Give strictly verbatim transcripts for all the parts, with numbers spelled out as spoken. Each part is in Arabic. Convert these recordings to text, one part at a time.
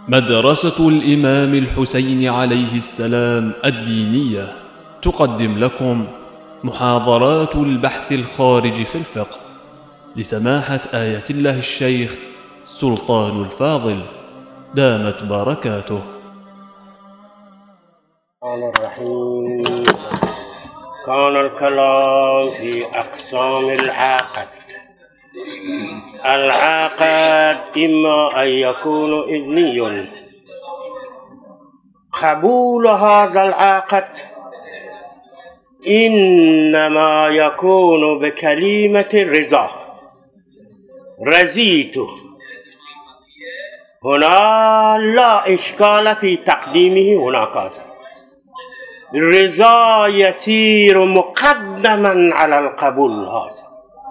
مدرسة الإمام الحسين عليه السلام الدينية تقدم لكم محاضرات البحث الخارج في الفقه لسماحة آية الله الشيخ سلطان الفاضل دامت بركاته. الرحمن الرحيم. كان الكلام في أقسام العقد. العقد إما أن يكون إذني، قبول هذا العقد إنما يكون بكلمة الرضا، رضيت. هنا لا إشكال في تقديمه. هناك الرضا يسير مقدما على القبول. هذا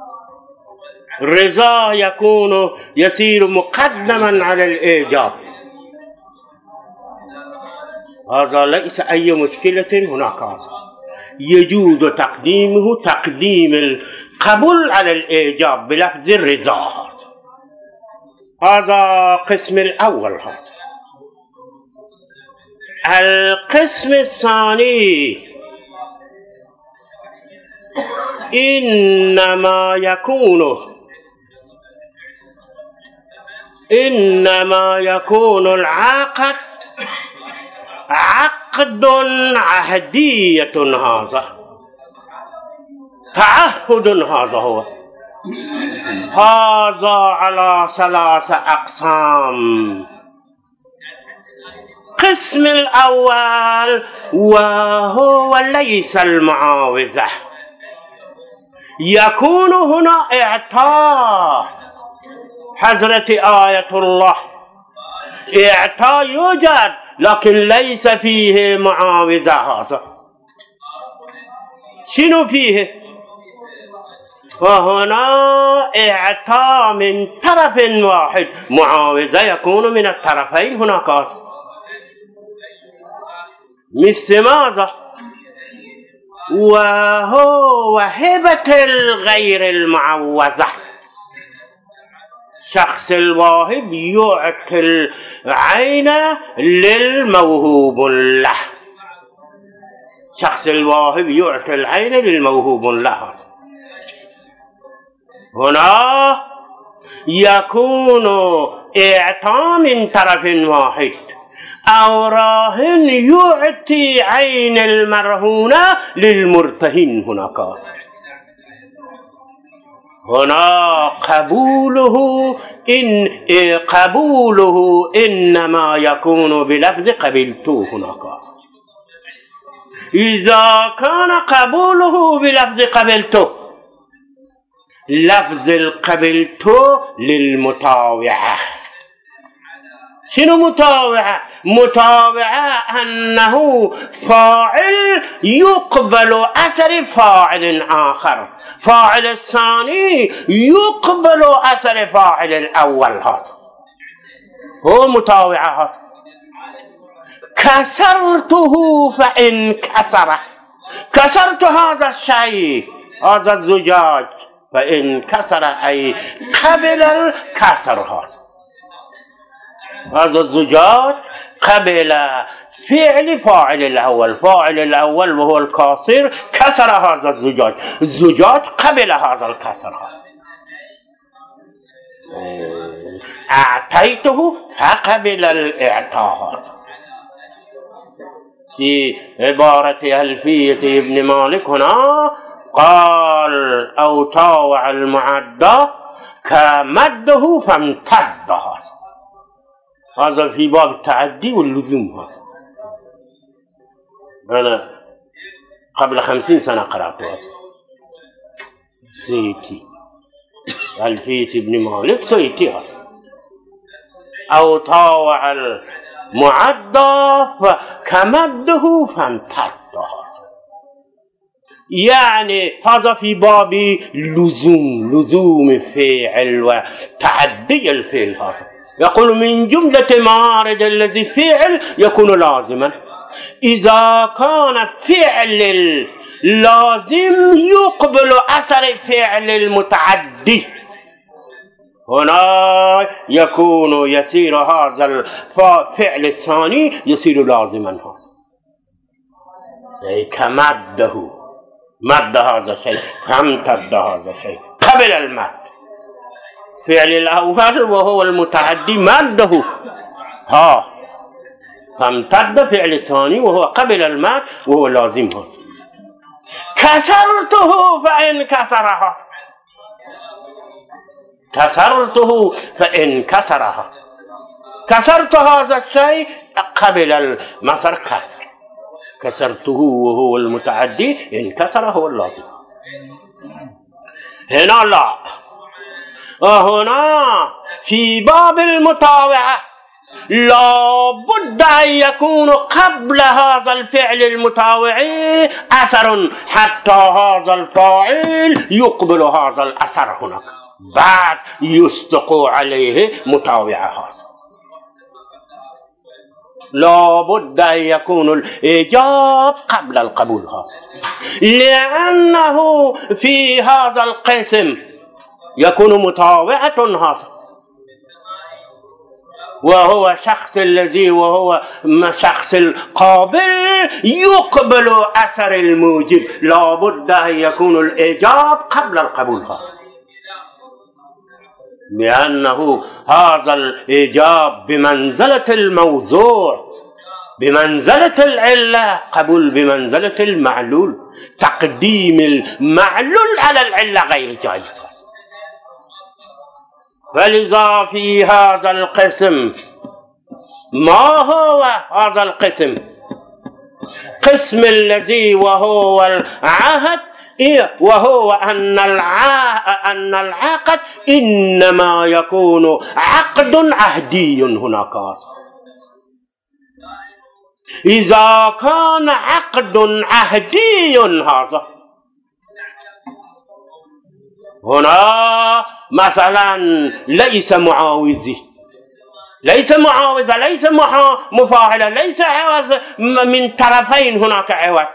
الرضا يكون يسير مقدما على الإيجاب. هذا ليس أي مشكلة. هناك هذا يجوز تقديمه تقديم القبول على الإيجاب بلفظ الرضا. هذا قسم الأول. هذا القسم الثاني إنما يكون إنما يكون العقد عقد عهدية. هذا تعهد. هذا هو. هذا على ثلاث أقسام. قسم الأول وهو ليس المعاوزة. يكون هنا إعطاء. حضرة آية الله إعطاء يوجد لكن ليس فيه معاوزة. هذا شنو فيه؟ وهنا إعطاء من طرف واحد، معاوزة يكون من الطرفين. هناك مثل ماذا؟ وهو هبة الغير المعوزة. شخص الواهب يعطي العين للموهوب له. شخص الواهب يعطي العين للموهوب له. هنا يكون إعطاء من طرف واحد، أو راهن يعطي عين المرهونة للمرتهن. هناك هنا قبوله إن قبوله إنما يكون بلفظ قبلته. هناك إذا كان قبوله بلفظ قبلته، لفظ القبلته للمطاوعة. شنو مطاوعة؟ مطاوعة أنه فاعل يقبل أثر فاعل آخر، فاعل الثاني يقبل أثر فاعل الأول. هذا هو مطاوعة. هذا كسرته فإن كسر، كسرت هذا الشيء، هذا الزجاج، فإن كسر أي قبل الكسر. هذا هذا الزجاج قبل فعل فاعل الأول، فاعل الأول وهو الكاسر كسر هذا الزجاج، الزجاج قبل هذا الكسر. هذا أعطيته فقبل الإعطاء. هذا في عبارة ألفية ابن مالك هنا قال أو طاوع المعدى كمده فامتد. هذا هذا في باب التعدي واللزوم. هذا أنا قبل خمسين سنة قرأت هذا سيتي ألفية ابن مالك سيتي. هذا أو طاوع المعدى كمده فامتد. هذا يعني هذا في باب لزوم، لزوم فعل وتعدي الفعل. هذا يقول من جملة موارد الذي فعل يكون لازما. إذا كان فعل لازم يقبل أثر فعل المتعدي. هنا يكون يصير هذا الفعل الثاني يصير لازما هذا، أي كمده، مد هذا الشيء، فامتد هذا الشيء قبل المد. فعل الأول وهو المتعدي مده ها، فامتد فعل الثاني وهو قبل المد وهو لازم هذا. كسرته فإن كسرها، كسرته فإن كسرها، كسرت هذا الشيء قبل المصدر كسر، كسرته وهو المتعدي إن كسر هو اللازم. هنا لا، وهنا في باب المطاوعة لا بد أن يكون قبل هذا الفعل المطاوعي أثر حتى هذا الفاعل يقبل هذا الأثر هناك، بعد يصدق عليه مطاوعة هذا. لا بد أن يكون الإيجاب قبل القبول هذا، لأنه في هذا القسم يكون مطاوعة هذا، وهو شخص الذي وهو شخص القابل يقبل أثر الموجب. لا بد أن يكون الإيجاب قبل القبول هذا، لأنه هذا الإيجاب بمنزلة الموضوع، بمنزلة العلة، قبول بمنزلة المعلول. تقديم المعلول على العلة غير جائز. فلذا في هذا القسم، ما هو هذا القسم؟ قسم الذي وهو العهد، إيه وهو أن أن العقد إنما يكون عقد عهدي. هناك إذا كان عقد عهدي هذا هنا مثلا ليس معاوزي، ليس معاوزة، ليس مفاعلة، ليس عوض من طرفين، هناك عوض،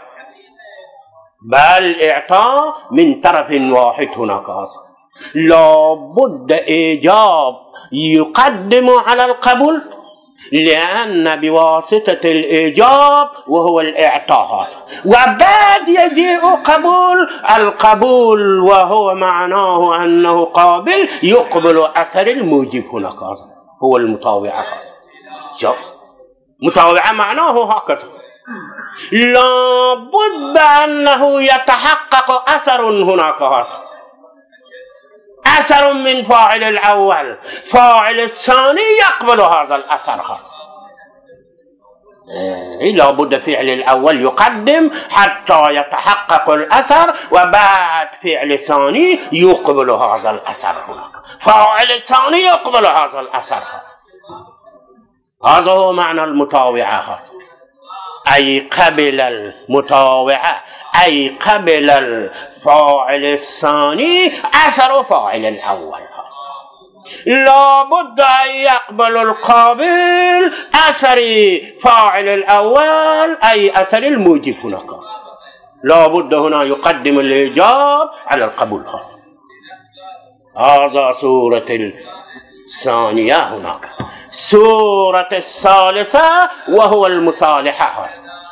بل إعطاء من طرف واحد. هناك لا بد إيجاب يقدم على القبول، لأن بواسطة الإيجاب وهو الإعطاء، وبعد يجيء قبول. القبول وهو معناه أنه قابل يقبل أثر الموجب. هناك هو المطاوعة. شوف، مطاوعة معناه هكذا، لا بد أنه يتحقق أثر هناك، هذا أثر من فاعل الأول، فاعل الثاني يقبل هذا الأثر هذا. إيه لا بد فعل الأول يقدم حتى يتحقق الأثر، وبعد فعل الثاني يقبل هذا الأثر هناك، فاعل الثاني يقبل هذا الأثر هذا. هذا هو معنى المطاوعة هذا، أي قبل المطاوعة، أي قبل الفاعل الثاني أثر فاعل الأول. لا بد أن يقبل القابل أثر فاعل الأول، أي أثر الموجب. هناك لا بد هنا يقدم الإيجاب على القبول. هذا سورة الثانية. هناك سورة الثالثة وهو المصالحة.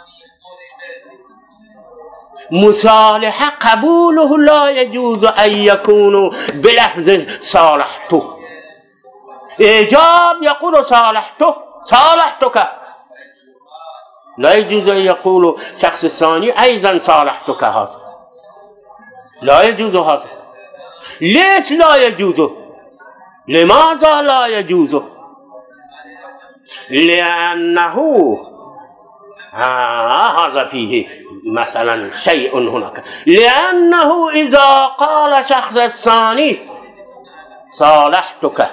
مصالحة قبوله لا يجوز أن يكون بلفظ صالحته. إيجاب يقول صالحته، صالحتك، لا يجوز أن يقول شخص ثاني أيضا صالحتك. هذا لا يجوز. هذا ليش لا يجوز؟ لماذا لا يجوز؟ لأنه آه هذا فيه مثلا شيء هناك، لأنه إذا قال شخص الثاني صالحتك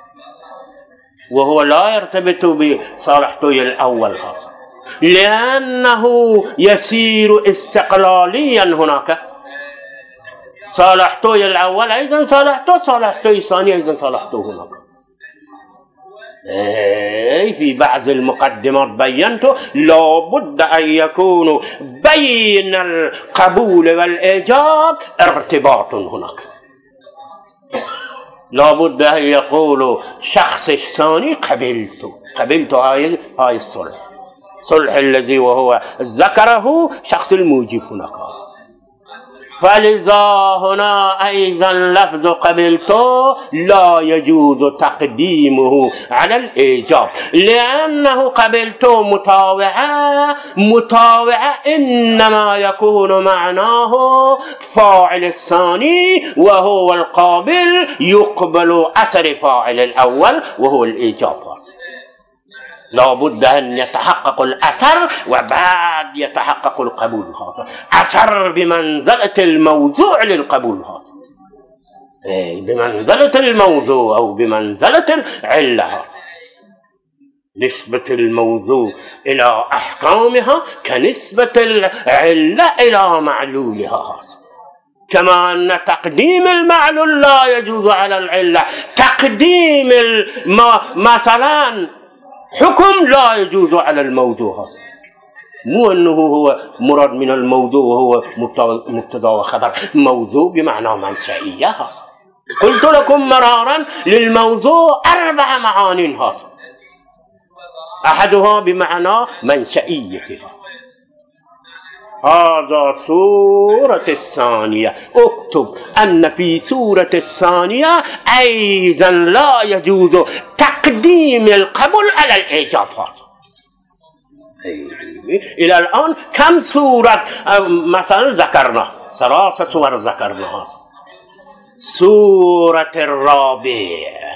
وهو لا يرتبط بصالحته الأول، هذا لأنه يسير استقلاليا. هناك صالحته الأول أيضا صالحته، صالحته الثاني أيضا صالحته. هناك أي في بعض المقدمات بينته لا بد أن يكون بين القبول والإيجاب ارتباط. هناك لابد أن يقول شخص الثاني قبلت قبلت هاي هاي الصلح صلح الذي وهو ذكره شخص الموجب هناك. فلذا هنا أيضا لفظ قبلت لا يجوز تقديمه على الإيجاب، لأنه قبلت مطاوعة مطاوعة إنما يكون معناه فاعل الثاني وهو القابل يقبل أثر فاعل الأول وهو الإيجاب. لا بد أن يتحقق الأثر وبعد يتحقق القبول. هذا أثر بمنزلة الموضوع للقبول، هذا بمنزلة الموضوع أو بمنزلة العلة. هذا نسبة الموضوع إلى أحكامها كنسبة العلة إلى معلولها. هذا كما أن تقديم المعلول لا يجوز على العلة، تقديم مثلا حكم لا يجوز على الموضوع. مو أنه هو مراد من الموضوع وهو مبتدا وخبر، موضوع بمعنى منشئية. هذا قلت لكم مرارا للموضوع أربع معاني، هذا أحدها بمعنى منشئيتها. هذا سورة الثانية. اكتب أن في سورة الثانية أيضا لا يجوز تقديم القبول على الإيجاب. هذا إلى الآن كم سورة مثلا ذكرنا؟ ثلاثة سور ذكرنا. هذا سورة الرابع،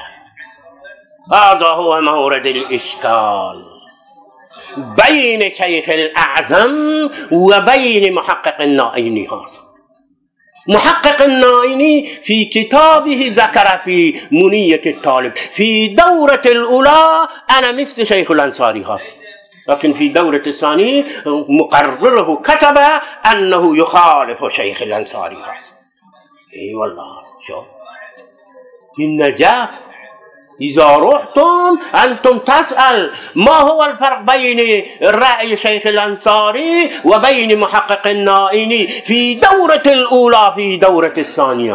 هذا هو مورد الإشكال بين شيخ الأعظم وبين محقق النائني. هذا محقق النائني في كتابه ذكر في منية الطالب في دورة الأولى أنا مثل شيخ الأنصاري، هذا لكن في دورة الثانية مقرره كتب أنه يخالف شيخ الأنصاري. هذا اي والله. شوف في النجاة إذا رحتم أنتم تسأل ما هو الفرق بين رأي شيخ الأنصاري وبين محقق النائني في دورة الأولى في دورة الثانية.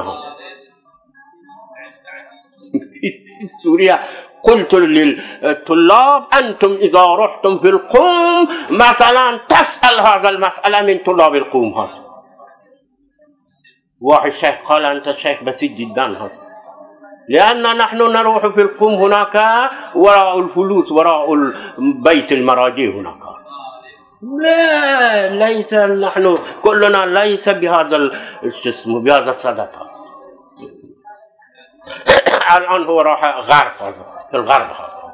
في سوريا قلت للطلاب أنتم إذا رحتم في القوم مثلا تسأل هذا المسألة من طلاب القوم. هذا واحد شيخ قال أنت شيخ بسيط جدا، هذا لأن نحن نروح في القوم هناك وراء الفلوس وراء بيت المراجع هناك. لا ليس نحن كلنا ليس بهذا الجسم بهذا الصدد. الآن هو راح غرب في الغرب.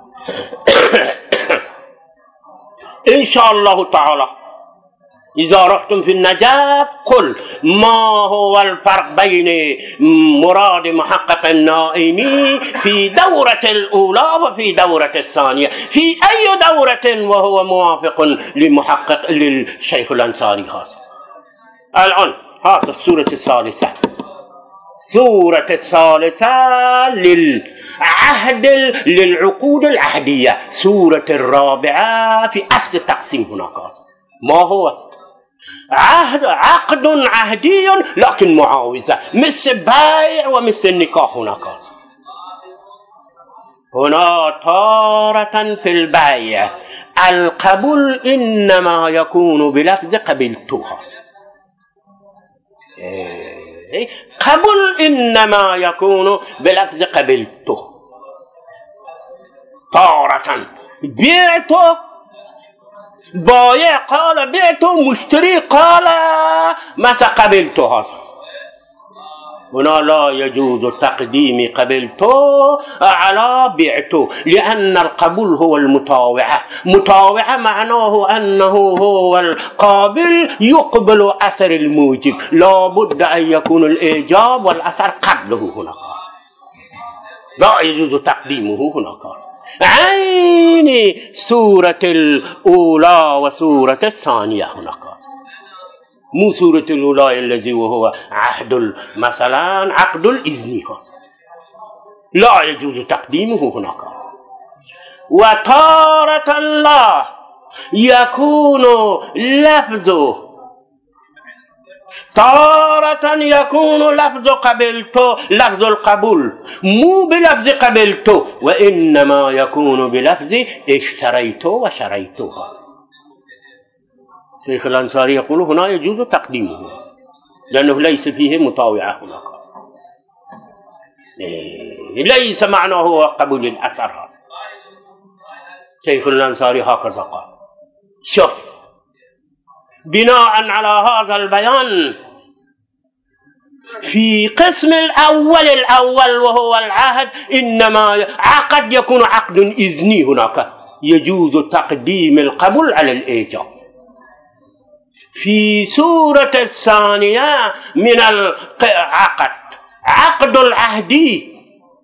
إن شاء الله تعالى إذا رحتم في النجاة قل ما هو الفرق بين مراد محقق النائني في دورة الأولى وفي دورة الثانية، في أي دورة وهو موافق لمحقق للشيخ الأنصاري. هذا الآن هذا السورة الثالثة، سورة الثالثة للعهد للعقود العهدية، سورة الرابعة في أصل التقسيم هناك. ما هو عهد عقد عهدي لكن معاوزة، مثل بيع ومثل النكاح هناك. هنا تارة في البيع القبول إنما يكون بلفظ قبلتها، قبول إنما يكون بلفظ قبلته. تارة بيعته بايع قال بعته، مشتري قال ما قبلته. هذا هنا لا يجوز تقديم قبلته على بعته، لأن القبول هو المطاوعة. مطاوعة معناه أنه هو القابل يقبل أثر الموجب، لا بد أن يكون الإيجاب والأثر قبله هناك، لا يجوز تقديمه هناك. عين سورة الأولى وسورة الثانية هناك، مو سورة الأولى الذي وهو عهد مثلا عقد الإذن، لا يجوز تقديمه هناك. وتارة الله يكون لفظه تارة يكون لفظ قبلت لفظ القبول مو بلفظ قبلت، وإنما يكون بلفظ اشتريت وشريتها. شيخ الأنصاري يقول هنا يجوز تقديمه لأنه ليس فيه مطاوعة هناك، ليس معناه قبول الأثر. هذا شيخ الأنصاري هكذا قال. شوف، بناء على هذا البيان في قسم الأول الأول وهو العهد، إنما عقد يكون عقد إذني، هناك يجوز تقديم القبول على الإيجاب. في سورة الثانية من العقد عقد العهدي،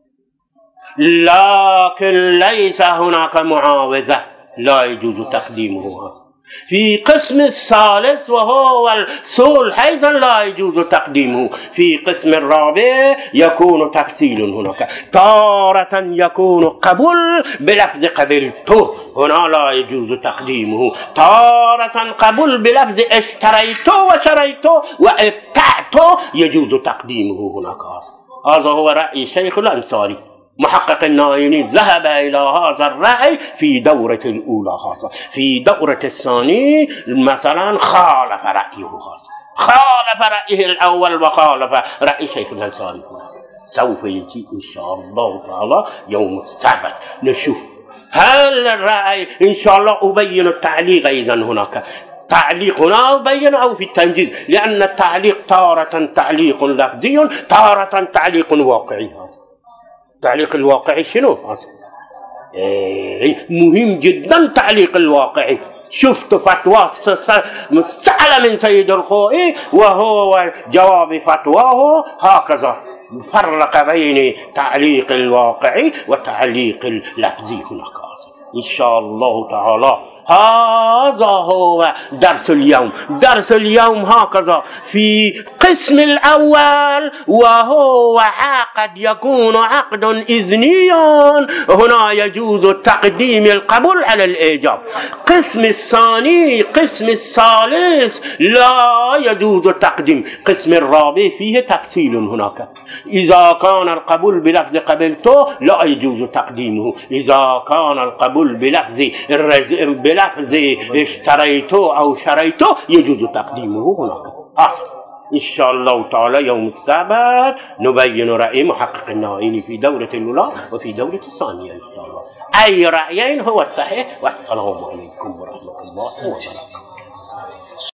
لكن ليس هناك معاوضة، لا يجوز تقديمه. في قسم الثالث وهو الصلح أيضا لا يجوز تقديمه. في قسم الرابع يكون تفصيل، هناك تارة يكون قبول بلفظ قبلته، هنا لا يجوز تقديمه. تارة قبول بلفظ اشتريته وشريته وابتعته يجوز تقديمه هناك. هذا هو رأي شيخ الأنصاري. محقق النايني ذهب إلى هذا الرأي في دورة الأولى، هذا في دورة الثانية مثلا خالف رأيه، هذا خالف رأيه الأول وخالف رأي شيخ الأنصاري. سوف يجي إن شاء الله تعالى يوم السبت نشوف هل الرأي، إن شاء الله أبين التعليق أيضا هناك، تعليق هنا أبين أو في التنجيز، لأن التعليق تارة تعليق لفظي تارة تعليق واقعي. تعليق الواقعي شنو؟ إيه مهم جدا تعليق الواقعي. شفت فتوى مسألة من سيد الخوئي وهو جواب فتواه هكذا فرق بين تعليق الواقعي وتعليق اللفظي هناك. إن شاء الله تعالى هذا هو درس اليوم. درس اليوم هكذا في قسم الأول وهو عقد يكون عقد إذني، هنا يجوز تقديم القبول على الإيجاب. قسم الثاني قسم الثالث لا يجوز تقديم. قسم الرابع فيه تفصيل هناك، إذا كان القبول بلفظ قبلته لا يجوز تقديمه، إذا كان القبول بلفظ الرزق لفظ اشتريته أو شريته يجوز تقديمه هناك. أصل إن شاء الله تعالى يوم السبت نبين رأي محقق النايني في دورة الأولى وفي دورة الثانية إن شاء الله. أي رأيين هو الصحيح. والسلام عليكم ورحمة الله وبركاته.